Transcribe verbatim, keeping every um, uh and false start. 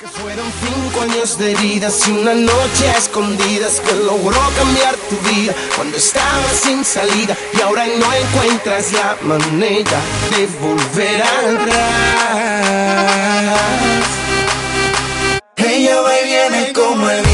Fueron cinco años de heridas y una noche a escondidas que logró cambiar tu vida cuando estabas sin salida y ahora no encuentras la manera de volver atrás. Ella va y viene como el